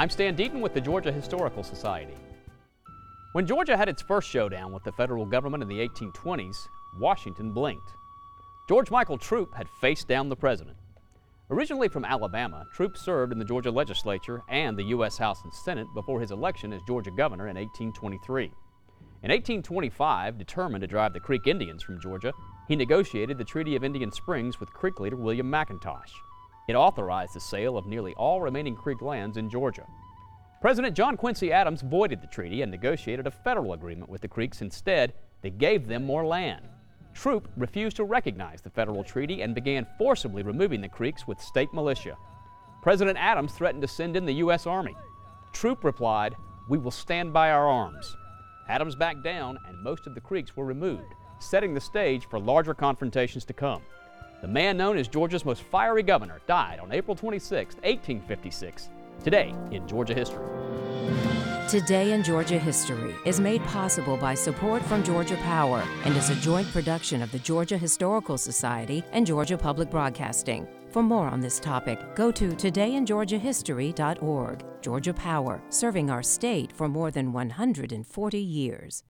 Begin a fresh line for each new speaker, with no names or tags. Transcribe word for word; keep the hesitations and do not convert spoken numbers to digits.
I'm Stan Deaton with the Georgia Historical Society. When Georgia had its first showdown with the federal government in the eighteen twenties, Washington blinked. George Michael Troup had faced down the president. Originally from Alabama, Troup served in the Georgia legislature and the U S House and Senate before his election as Georgia governor in eighteen twenty-three. In eighteen twenty-five, determined to drive the Creek Indians from Georgia, he negotiated the Treaty of Indian Springs with Creek leader William McIntosh. It authorized the sale of nearly all remaining Creek lands in Georgia. President John Quincy Adams voided the treaty and negotiated a federal agreement with the Creeks instead that gave them more land. Troup refused to recognize the federal treaty and began forcibly removing the Creeks with state militia. President Adams threatened to send in the U S Army. Troup replied, "We will stand by our arms." Adams backed down and most of the Creeks were removed, setting the stage for larger confrontations to come. The man known as Georgia's most fiery governor died on April twenty-sixth, eighteen fifty-six. Today in Georgia History.
Today in Georgia History is made possible by support from Georgia Power and is a joint production of the Georgia Historical Society and Georgia Public Broadcasting. For more on this topic, go to today in georgia history dot org. Georgia Power, serving our state for more than one hundred forty years.